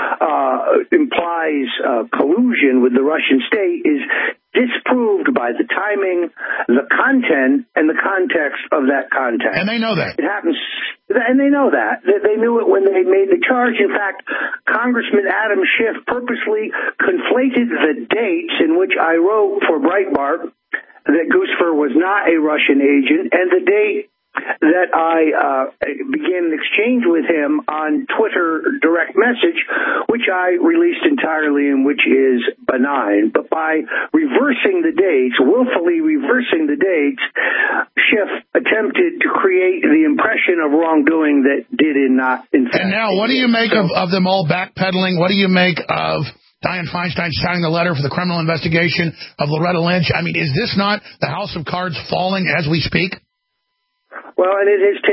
implies collusion with the Russian state is disproved by the timing, the content, and the context of that contact. And they know that. It happens, and they know that. They knew it when they made the charge. In fact, Congressman Adam Schiff purposely conflated the dates in which I wrote for Breitbart that Guccifer was not a Russian agent, and the date that I began an exchange with him on Twitter direct message, which I released entirely and which is benign. But by reversing the dates, willfully reversing the dates, Schiff attempted to create the impression of wrongdoing that did not, in fact. And now, what do you make of them all backpedaling? What do you make of Dianne Feinstein signing the letter for the criminal investigation of Loretta Lynch? I mean, is this not the house of cards falling as we speak? Well, and it has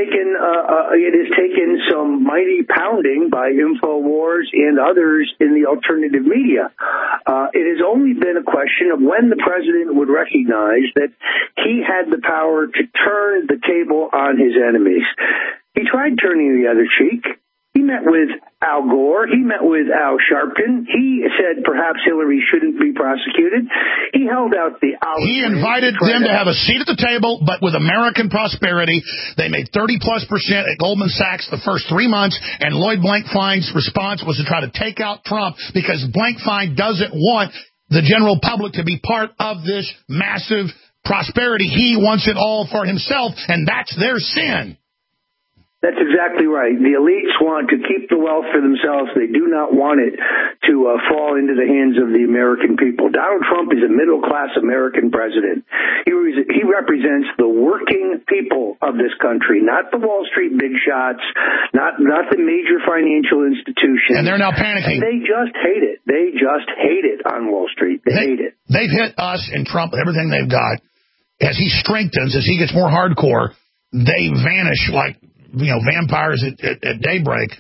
taken some mighty pounding by InfoWars and others in the alternative media. It has only been a question of when the president would recognize that he had the power to turn the table on his enemies. He tried turning the other cheek. He met with Al Gore. He met with Al Sharpton. He said perhaps Hillary shouldn't be prosecuted. He held out the olive. He invited them to have a seat at the table, but with American prosperity. They made 30+% at Goldman Sachs the first 3 months, and Lloyd Blankfein's response was to try to take out Trump because Blankfein doesn't want the general public to be part of this massive prosperity. He wants it all for himself, and that's their sin. That's exactly right. The elites want to keep the wealth for themselves. They do not want it to fall into the hands of the American people. Donald Trump is a middle-class American president. He represents the working people of this country, not the Wall Street big shots, not the major financial institutions. And they're now panicking. And they just hate it. They just hate it on Wall Street. They hate it. They've hit us and Trump with everything they've got. As he strengthens, as he gets more hardcore, they vanish like vampires at daybreak.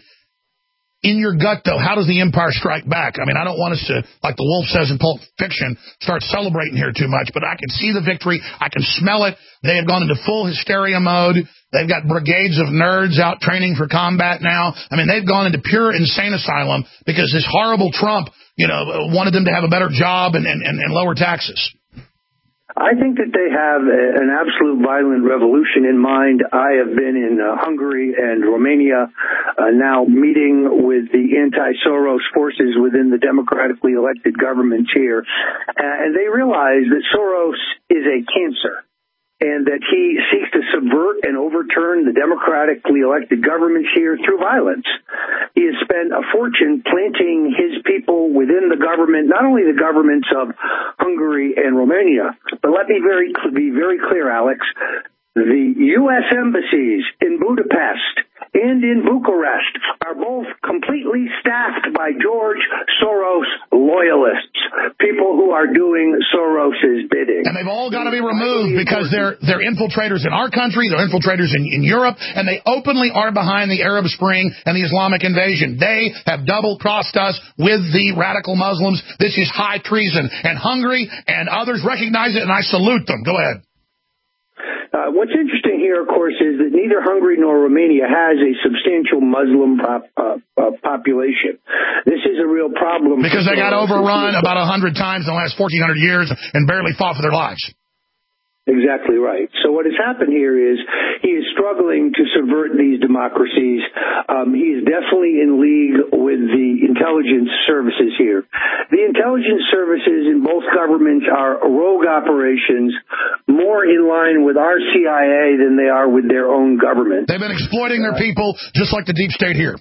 In your gut, though, how does the empire strike back? I mean, I don't want us to, like the wolf says in Pulp Fiction, start celebrating here too much, but I can see the victory. I can smell it. They have gone into full hysteria mode. They've got brigades of nerds out training for combat now. I mean, they've gone into pure insane asylum because this horrible Trump, wanted them to have a better job and lower taxes. I think that they have an absolute violent revolution in mind. I have been in Hungary and Romania now meeting with the anti-Soros forces within the democratically elected governments here. And they realize that Soros is a cancer and that he seeks to subvert and overturn the democratically elected governments here through violence. He has spent a fortune planting his people within the government, not only the governments of Hungary and Romania, but let me be very clear, Alex. The U.S. embassies in Budapest and in Bucharest are both completely staffed by George Soros loyalists, people who are doing Soros's bidding. And they've all got to be removed because they're infiltrators in our country, they're infiltrators in Europe, and they openly are behind the Arab Spring and the Islamic invasion. They have double-crossed us with the radical Muslims. This is high treason. And Hungary and others recognize it, and I salute them. Go ahead. What's interesting here, of course, is that neither Hungary nor Romania has a substantial Muslim population. This is a real problem. Because they got overrun about 100 times in the last 1,400 years and barely fought for their lives. Exactly right. So what has happened here is he is struggling to subvert these democracies. He is definitely in league with the intelligence services here. The intelligence services in both governments are rogue operations, more in line with our CIA than they are with their own government. They've been exploiting their people just like the deep state here.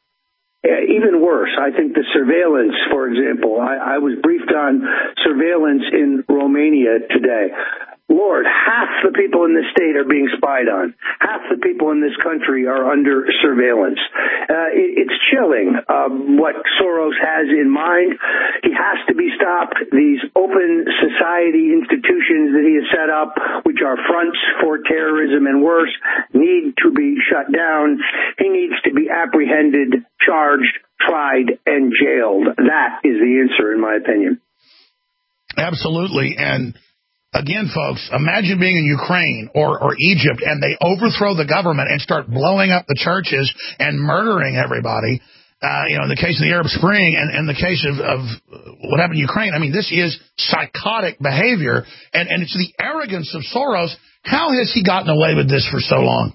Even worse, I think the surveillance, for example, I was briefed on surveillance in Romania today. Lord, half the people in this state are being spied on. Half the people in this country are under surveillance. It's chilling what Soros has in mind. He has to be stopped. These open society institutions that he has set up, which are fronts for terrorism and worse, need to be shut down. He needs to be apprehended, charged, tried, and jailed. That is the answer, in my opinion. Absolutely. And Again, folks, imagine being in Ukraine or Egypt and they overthrow the government and start blowing up the churches and murdering everybody. In the case of the Arab Spring and in the case of what happened in Ukraine, I mean, this is psychotic behavior, and it's the arrogance of Soros. How has he gotten away with this for so long?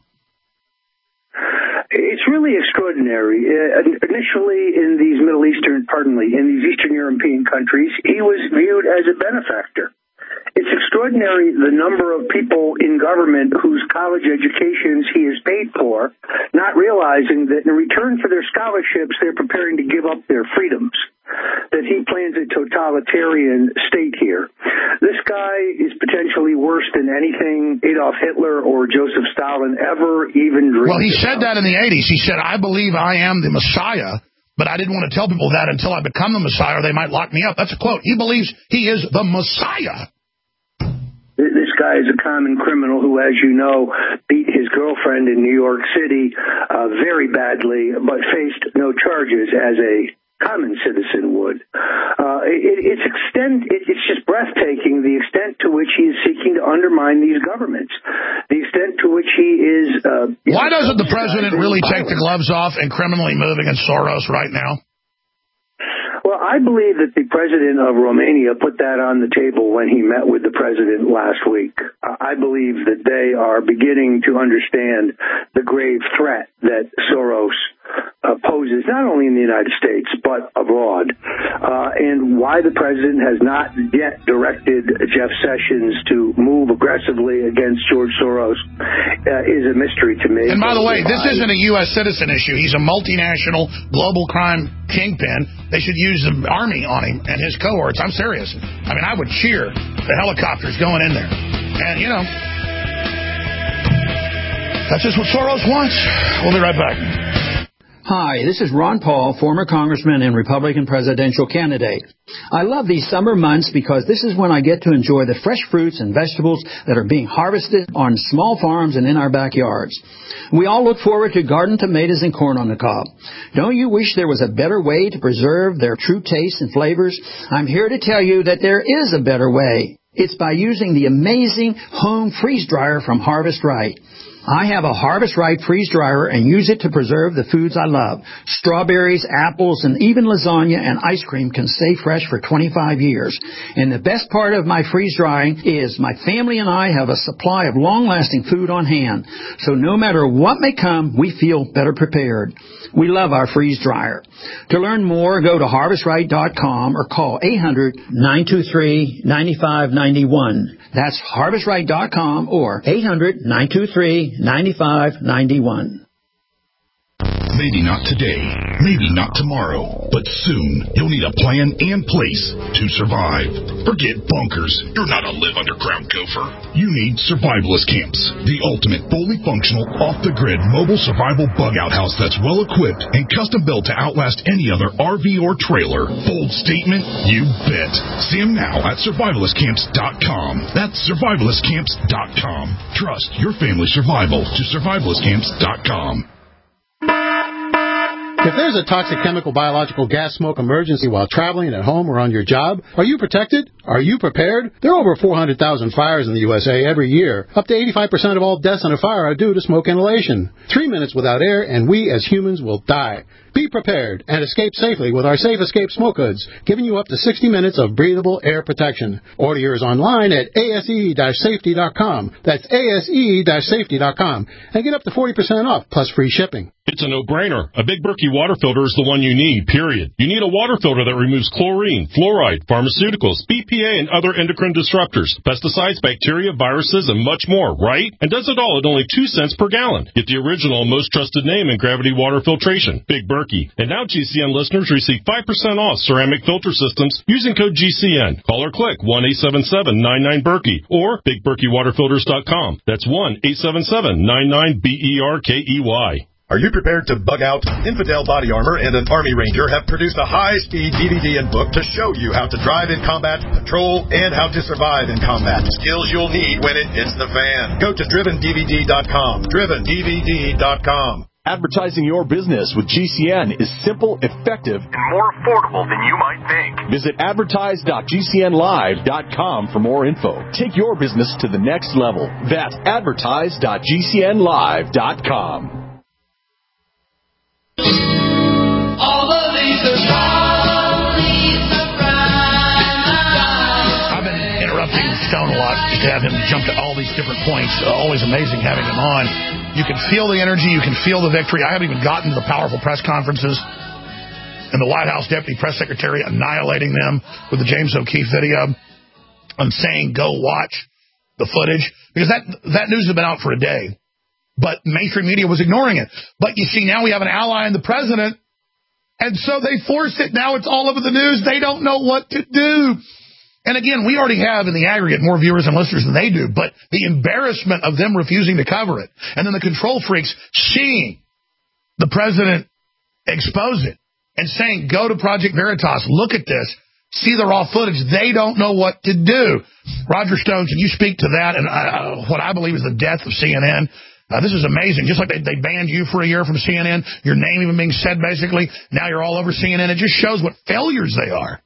It's really extraordinary. Initially, in these in these Eastern European countries, he was viewed as a benefactor. It's extraordinary the number of people in government whose college educations he has paid for, not realizing that in return for their scholarships, they're preparing to give up their freedoms, that he plans a totalitarian state here. This guy is potentially worse than anything Adolf Hitler or Joseph Stalin ever even dreamed. Well, he said that in the 80s. He said, I believe I am the Messiah, but I didn't want to tell people that until I become the Messiah or they might lock me up. That's a quote. He believes he is the Messiah. This guy is a common criminal who, as you know, beat his girlfriend in New York City very badly, but faced no charges as a common citizen would. It's just breathtaking, the extent to which he is seeking to undermine these governments, the extent to which he is... Why doesn't the president really take the gloves off and criminally move against Soros right now? Well, I believe that the president of Romania put that on the table when he met with the president last week. I believe that they are beginning to understand the grave threat that Soros poses, not only in the United States, but abroad. And why the president has not yet directed Jeff Sessions to move aggressively against George Soros is a mystery to me. And by the way, this isn't a U.S. citizen issue. He's a multinational global crime kingpin. They should use the army on him and his cohorts. I'm serious. I mean, I would cheer the helicopters going in there. And, that's just what Soros wants. We'll be right back. Hi, this is Ron Paul, former congressman and Republican presidential candidate. I love these summer months because this is when I get to enjoy the fresh fruits and vegetables that are being harvested on small farms and in our backyards. We all look forward to garden tomatoes and corn on the cob. Don't you wish there was a better way to preserve their true tastes and flavors? I'm here to tell you that there is a better way. It's by using the amazing home freeze dryer from Harvest Right. I have a Harvest Right freeze dryer and use it to preserve the foods I love. Strawberries, apples, and even lasagna and ice cream can stay fresh for 25 years. And the best part of my freeze drying is my family and I have a supply of long-lasting food on hand. So no matter what may come, we feel better prepared. We love our freeze dryer. To learn more, go to harvestright.com or call 800-923-9591. That's harvestright.com or 800-923-9591. Maybe not today, maybe not tomorrow, but soon you'll need a plan and place to survive. Forget bunkers. You're not a live underground gopher. You need survivalist camps, the ultimate fully functional, off-the-grid mobile survival bug-out house that's well-equipped and custom-built to outlast any other RV or trailer. Bold statement? You bet. See them now at survivalistcamps.com. That's survivalistcamps.com. Trust your family's survival to survivalistcamps.com. If there's a toxic chemical, biological, gas, smoke emergency while traveling at home or on your job, are you protected? Are you prepared? There are over 400,000 fires in the USA every year. Up to 85% of all deaths in a fire are due to smoke inhalation. 3 minutes without air, and we as humans will die. Be prepared and escape safely with our Safe Escape Smoke Hoods, giving you up to 60 minutes of breathable air protection. Order yours online at ase-safety.com. That's ase-safety.com. And get up to 40% off, plus free shipping. It's a no-brainer. A Big Berkey water filter is the one you need, period. You need a water filter that removes chlorine, fluoride, pharmaceuticals, BPA, and other endocrine disruptors, pesticides, bacteria, viruses, and much more, right? And does it all at only 2 cents per gallon. Get the original, most trusted name in gravity water filtration, Big Berkey. And now GCN listeners receive 5% off ceramic filter systems using code GCN. Call or click 1-877-99-BERKEY or BigBerkeyWaterFilters.com. That's 1-877-99-BERKEY. Are you prepared to bug out? Infidel Body Armor and an Army Ranger have produced a high-speed DVD and book to show you how to drive in combat, patrol, and how to survive in combat. Skills you'll need when it hits the fan. Go to DrivenDVD.com. DrivenDVD.com. Advertising your business with GCN is simple, effective, and more affordable than you might think. Visit advertise.gcnlive.com for more info. Take your business to the next level. That's advertise.gcnlive.com. All of these are I've been interrupting Stone a lot just to have him jump to all these different points. Always amazing having him on. You can feel the energy. You can feel the victory. I haven't even gotten to the powerful press conferences and the White House Deputy Press Secretary annihilating them with the James O'Keefe video. I'm saying go watch the footage because that news has been out for a day, but mainstream media was ignoring it. But you see, now we have an ally in the president, and so they force it. Now it's all over the news. They don't know what to do. And again, we already have in the aggregate more viewers and listeners than they do, but the embarrassment of them refusing to cover it, and then the control freaks seeing the president expose it and saying, go to Project Veritas, look at this, see the raw footage. They don't know what to do. Roger Stone, can you speak to that and what I believe is the death of CNN? This is amazing. Just like they banned you for a year from CNN, your name even being said basically, now you're all over CNN. It just shows what failures they are.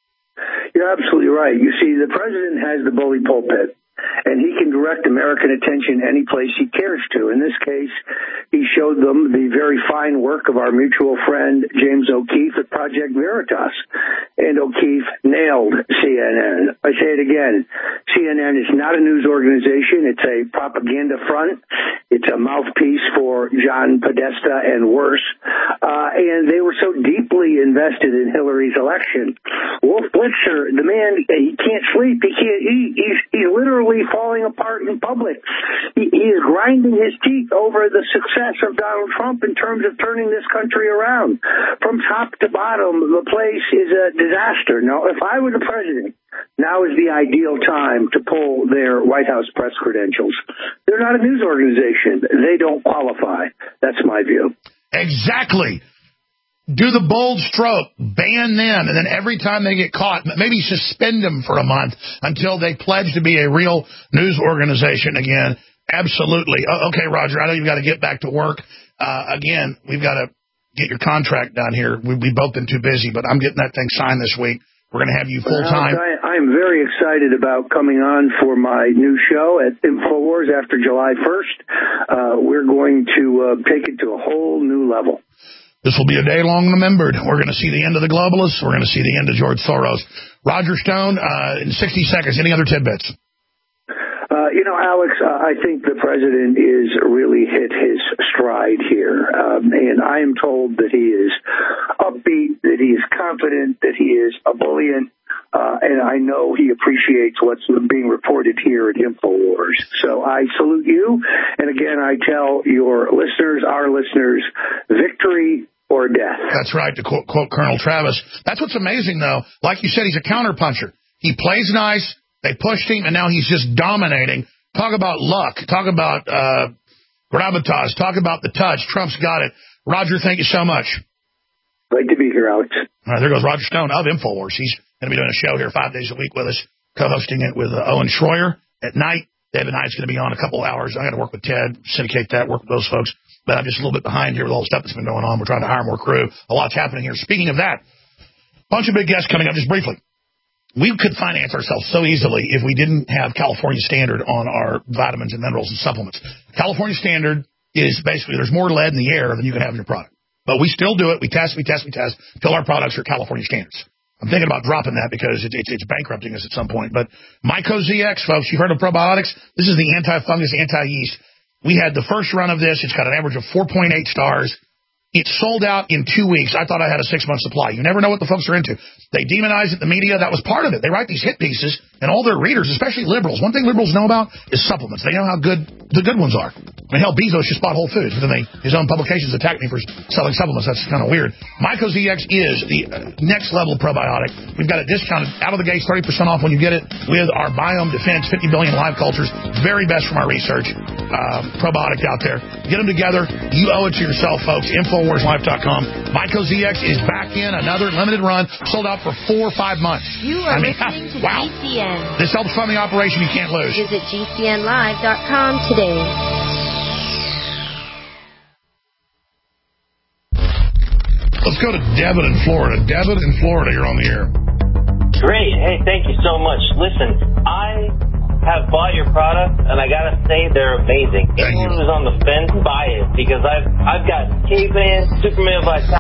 You're absolutely right. You see, the president has the bully pulpit, and he can direct American attention any place he cares to. In this case, he showed them the very fine work of our mutual friend James O'Keefe at Project Veritas. And O'Keefe nailed CNN. I say it again, CNN is not a news organization. It's a propaganda front. It's a mouthpiece for John Podesta and worse. And they were so deeply invested in Hillary's election. Wolf Blitzer, the man, he can't sleep. He can't eat. He's literally falling apart in public. He is grinding his teeth over the success of Donald Trump in terms of turning this country around. From top to bottom, the place is a disaster. Now, if I were the president, now is the ideal time to pull their White House press credentials. They're not a news organization. They don't qualify. That's my view. Exactly. Do the bold stroke, ban them, and then every time they get caught, maybe suspend them for a month until they pledge to be a real news organization again. Absolutely. Okay, Roger, I know you've got to get back to work. Again, we've got to get your contract done here. We've both been too busy, but I'm getting that thing signed this week. We're going to have you full-time. I'm very excited about coming on for my new show at InfoWars after July 1st. We're going to take it to a whole new level. This will be a day long remembered. We're going to see the end of the globalists. We're going to see the end of George Soros. Roger Stone, in 60 seconds, any other tidbits? Alex, I think the president is really hit his stride here. And I am told that he is upbeat, that he is confident, that he is ebullient. And I know he appreciates what's being reported here at InfoWars. So I salute you. And again, I tell your listeners, our listeners, victory or death. That's right, to quote Colonel Travis. That's what's amazing, though. Like you said, he's a counterpuncher. He plays nice. They pushed him, and now he's just dominating. Talk about luck. Talk about gravitas. Talk about the touch. Trump's got it. Roger, thank you so much. Great to be here, Alex. All right, there goes Roger Stone of InfoWars. He's going to be doing a show here 5 days a week with us, co-hosting it with Owen Schroyer at night. David Knight's going to be on a couple of hours. I got to work with Ted, syndicate that, work with those folks. But I'm just a little bit behind here with all the stuff that's been going on. We're trying to hire more crew. A lot's happening here. Speaking of that, bunch of big guests coming up just briefly. We could finance ourselves so easily if we didn't have California Standard on our vitamins and minerals and supplements. California Standard is basically, there's more lead in the air than you can have in your product. But we still do it. We test until our products are California standards. I'm thinking about dropping that because it's bankrupting us at some point. But Myco ZX, folks, you've heard of probiotics. This is the anti-fungus, anti-yeast. We had the first run of this. It's got an average of 4.8 stars. It sold out in 2 weeks. I thought I had a 6-month supply. You never know what the folks are into. They demonize it, the media. That was part of it. They write these hit pieces, and all their readers, especially liberals, one thing liberals know about is supplements. They know how good the good ones are. I mean, hell, Bezos just bought Whole Foods, but then his own publications attacked me for selling supplements. That's kind of weird. Myco ZX is the next level probiotic. We've got it discounted out of the gate, 30% off when you get it with our Biome Defense 50 billion live cultures. Very best from our research. Probiotic out there. Get them together. You owe it to yourself, folks. InfoWarsLife.com. Myco ZX is back in another limited run. Sold out for 4 or 5 months. You are listening to GCN. This helps fund the operation. You can't lose. Visit GCNlive.com today. Let's go to Devin in Florida. Devin in Florida, you're on the air. Great. Hey, thank you so much. Listen, I have bought your product, and I gotta say they're amazing. Anyone who's on the fence, buy it, because I've got Caveman, Superman Vitality.